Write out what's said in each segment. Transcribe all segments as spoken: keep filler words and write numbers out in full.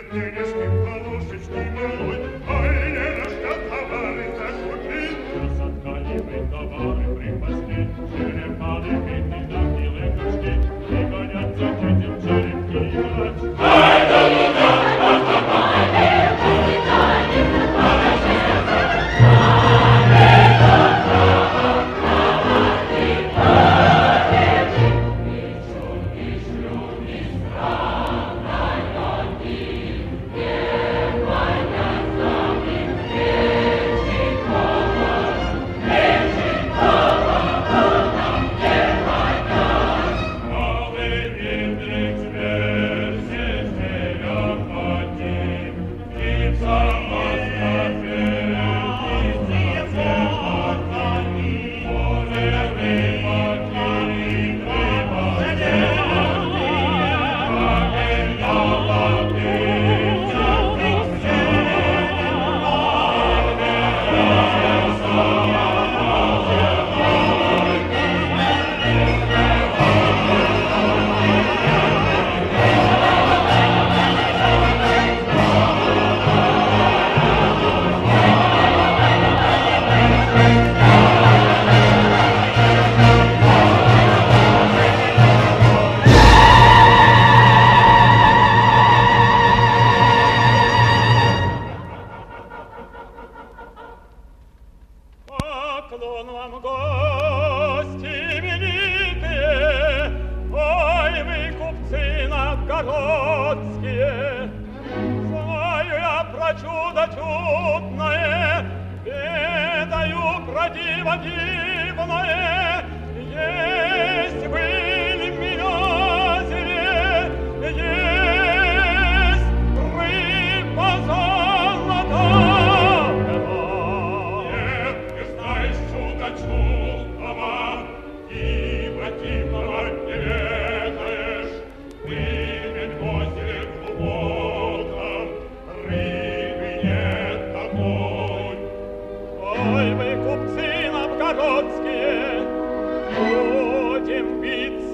Ой, вы, купцы новгородские, будем биться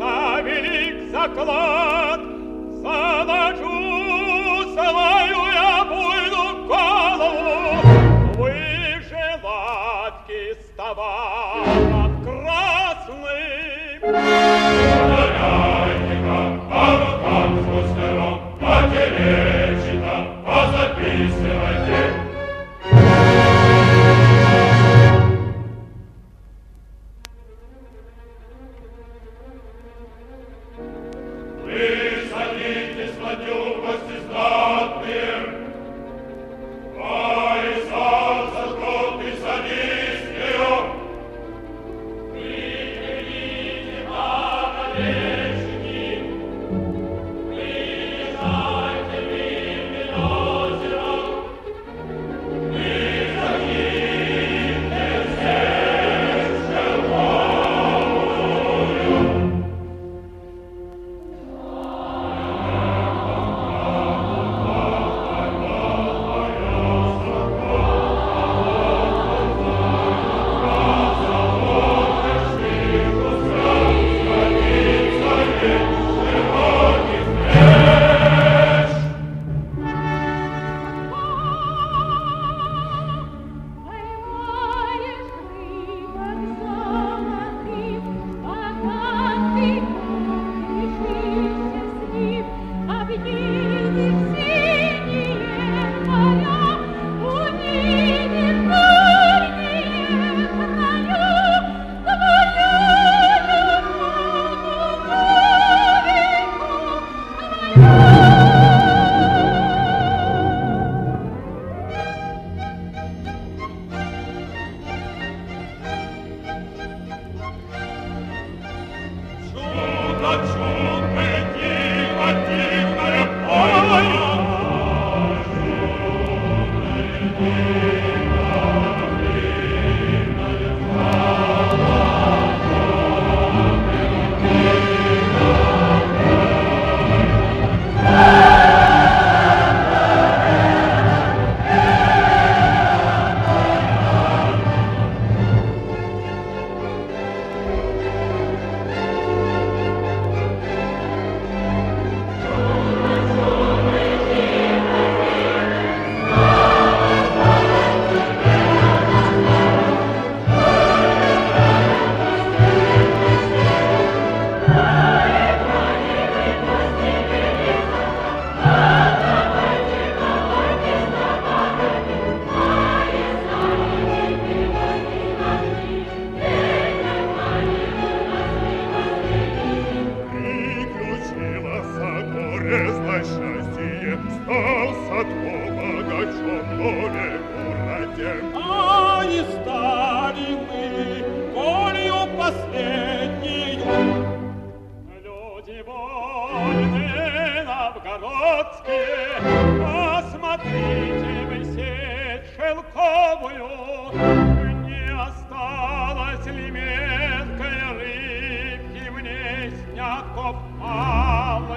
исчезло счастье, стал садко богачом, но не уроден. А не стали мы волею последнюю. Люди вольные новгородские, посмотрите вы сеть шелковую, не осталось ли меткой рыбки мне снятков малых.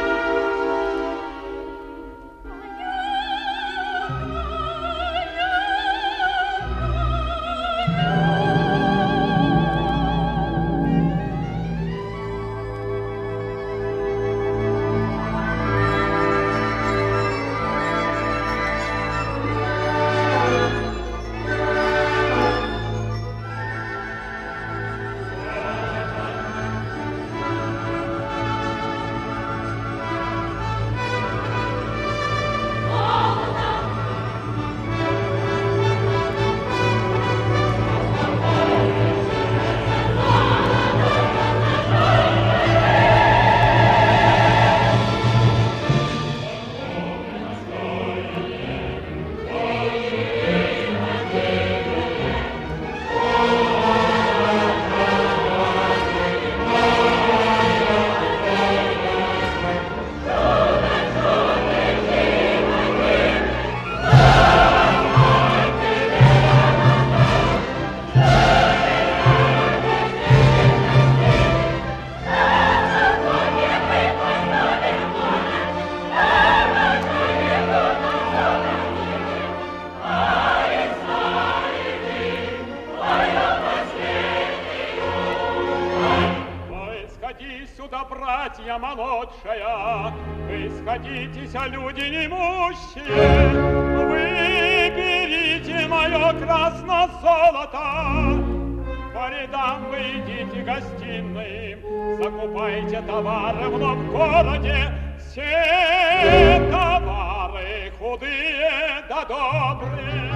Молодшая, вы сходитесь, люди немущие, вы берите мое красно-золото, по рядам вы идите гостиным, закупайте товары в новом городе, все товары худые да добрые.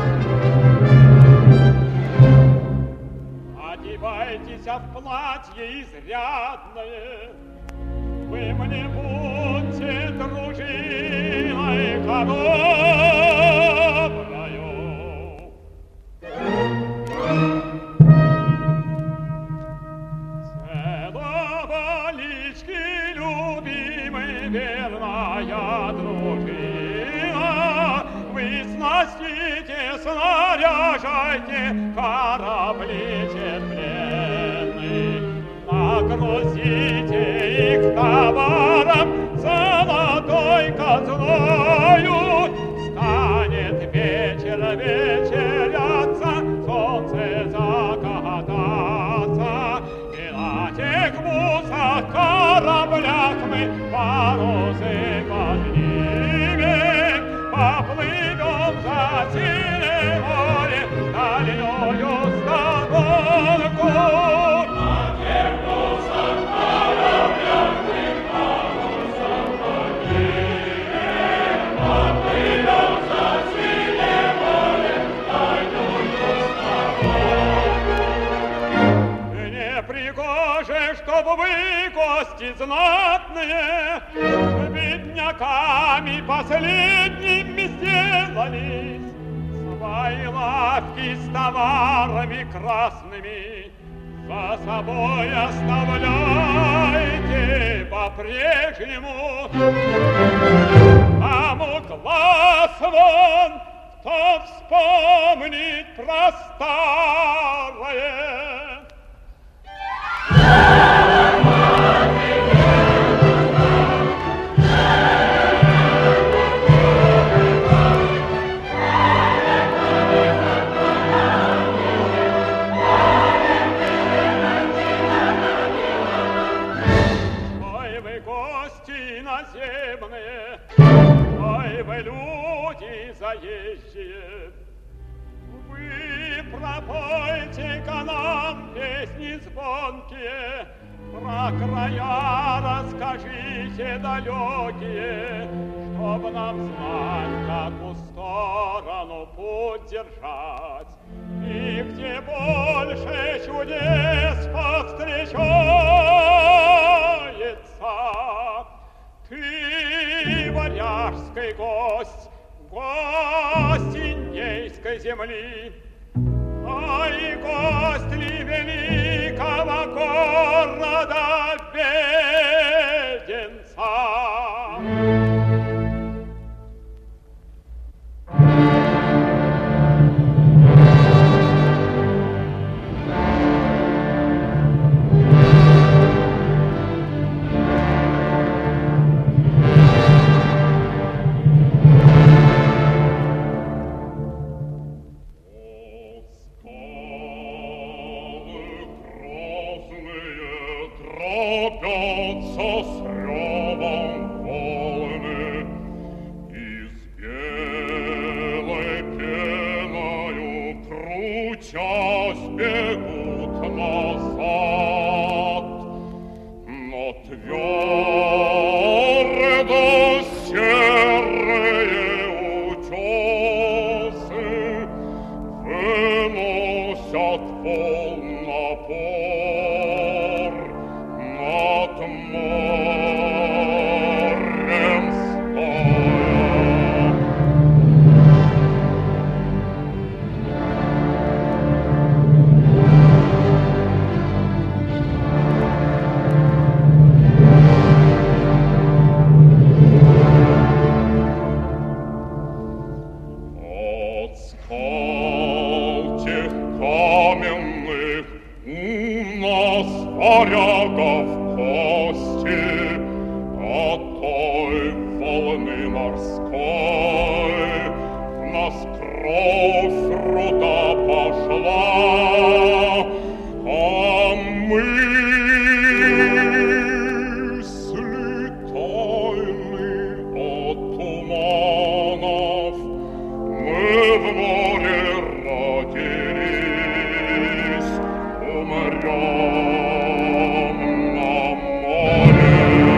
Одевайтесь в платье изрядное, вы мне будьте дружиной хороброю. Целовалички, любимый, верная дружина, вы снастите, снаряжайте корабли тепленные, нагрузите их товаром золотой казною. Станет вечер вечеряться, солнце закататься, и на тех бусах кораблях мы парусы поднимем, поплывем за синее море дальною сторонку. Чтобы вы, гости знатные, бедняками последними сделались, свои лавки с товарами красными за собой оставляйте по-прежнему. Кому глаз вон, кто вспомнит про старое. Ой, вы гости наземные, ой, вы люди заезжие, вы пропойте-ка нам песни звонкие, про края расскажите далекие, чтоб нам знать, какую сторону путь держать, и где больше чудес повстречается. Ты варяжский гость, гость индейской земли, ай, гость ли великого города Веденца. Тропятся с ревом волны, из белой пеною крутясь бегут назад, но твердо серые утесы выносят полнопор над морем стоя. От скал тех каменных у нас варягов кости, от той волны морской в нас кровь руда пошла, а мысли тайны от туманов мы в море родились, умрем на море.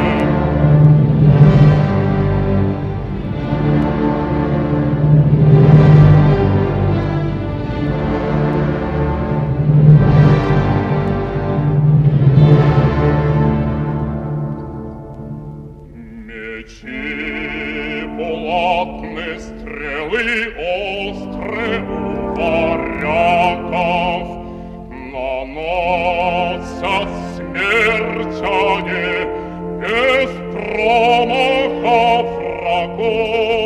Мечи булатны, стрелы остры у варягов наносят смерть они без промаха врагу.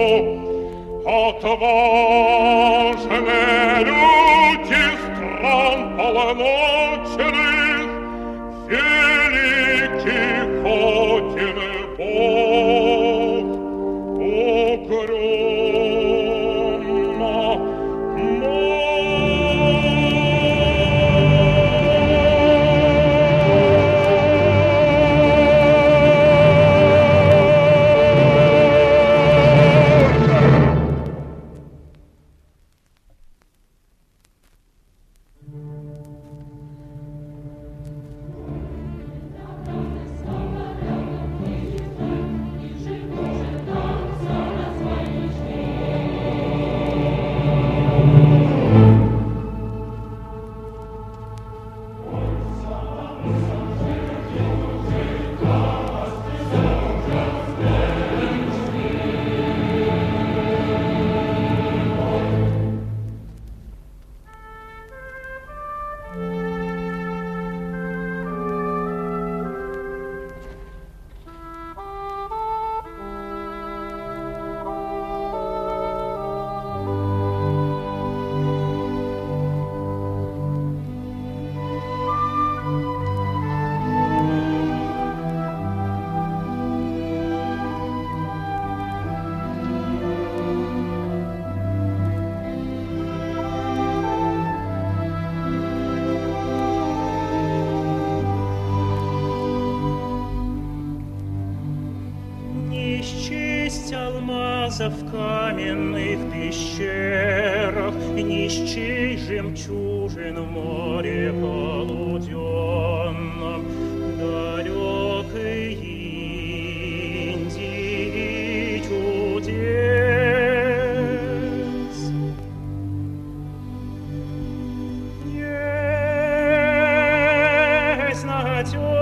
Отважные люди стран полночных, великий Один Бог, угрюмо В каменных пещерах, ни с чьей жемчужин в море полуденном, далекой Индии чудес. Есть на теплом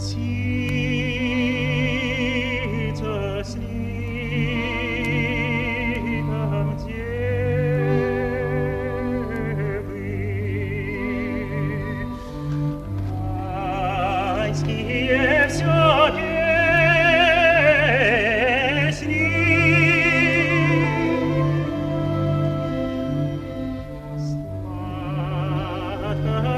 птица с ликом девы. Райские все песни сладко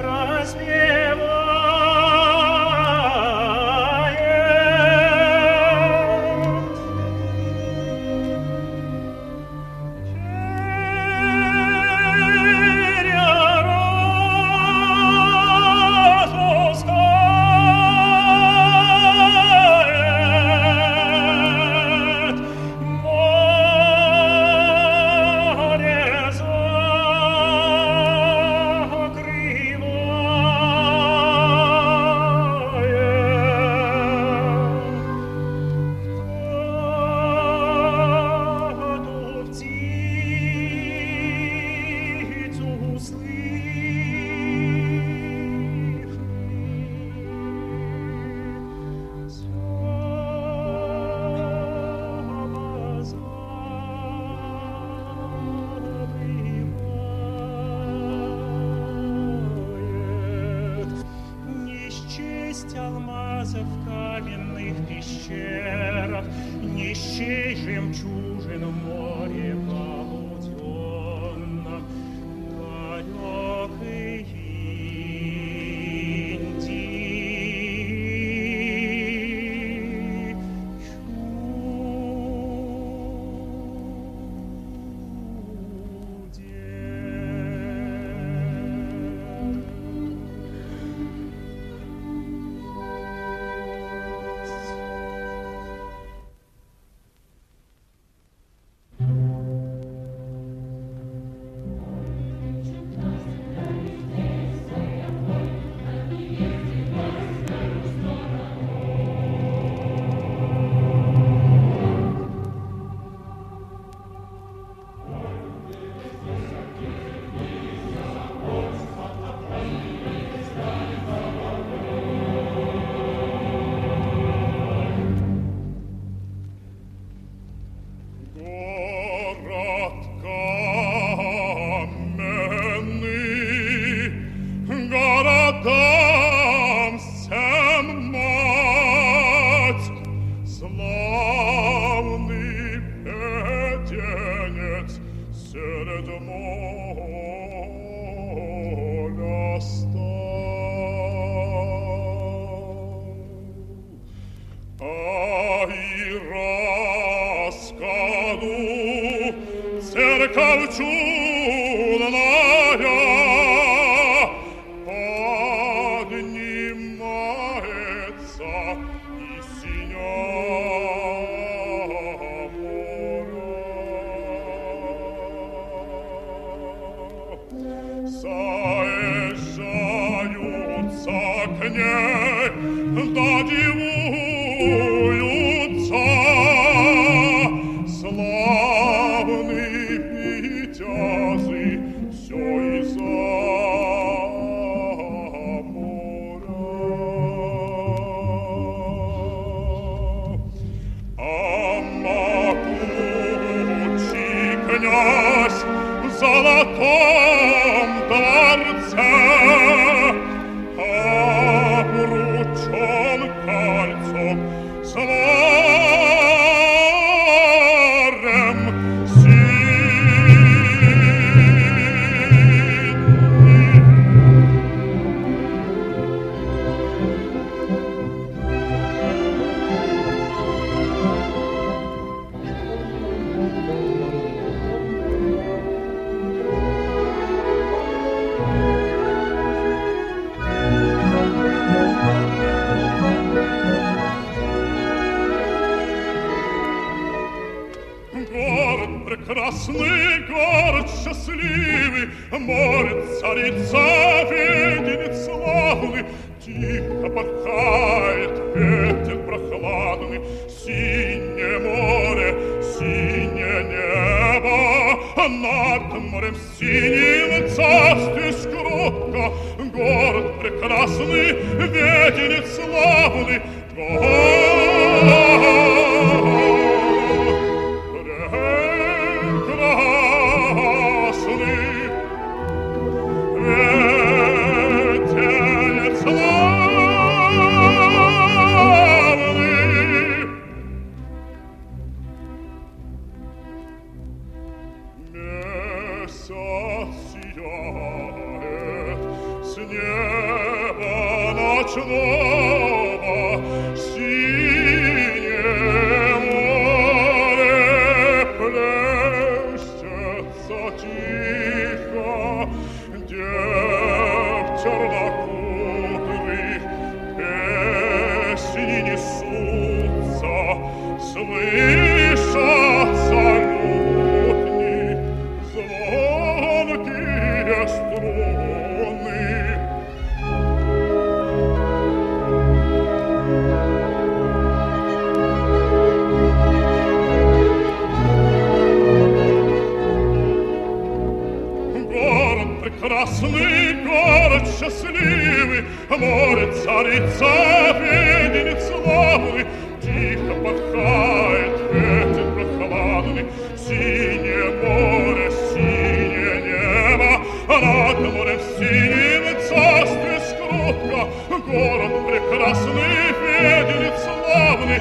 алмазов в каменных пещерах, не счесть жемчужин в море полуденном, далекой Индии церковь чудная поднимается из синя моря. Заезжаются к ней, да дивуются славные витязы, все из-за моря. А могучий князь в золотом дворце обручен кольцом с морем прекрасный, город счастливый, море царица, виденец славный, тихо порхает ветер прохладный, синее море, синее небо, над морем синим царствуешь кротко, город прекрасный, веденец славный, прекрасный город счастливый, море царица, веденец славный, тихо порхает ветер прохладный, синее море, синее небо, а над морем синим царствие скрутка, город прекрасный, веденец славный,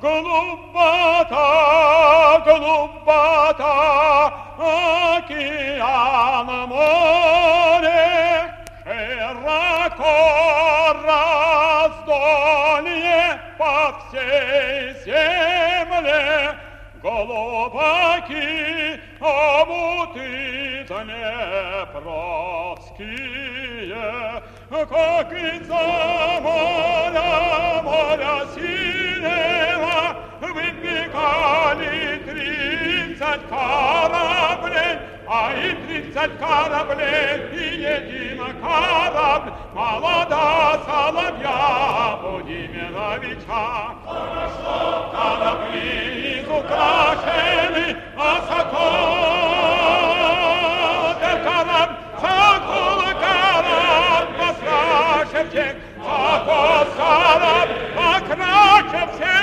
Глубота, глубота, океан, море, широко раздолье по всей земле, глубоки омуты днепровские, как из-за моря, моря синего, выбегали тридцать кораблей, а и тридцать кораблей, и един корабль, молода соловья Владимировича. Хорошо, корабли изукрашены, а сокол, корабль, сокол, корабль, покраше всех, сокол, корабль, покраше всех.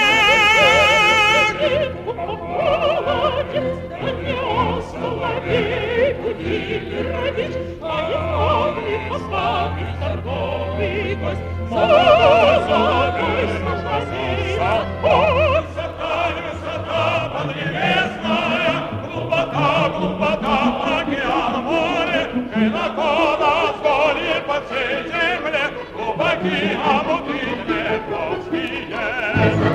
Соловей, Владимирович, а я посланный торговый гость, соловей, согласился, высота, высота, поднебесная, глубока, глубока, океан, море, широко раздолье по всей земле, глубоки омуты днепровские.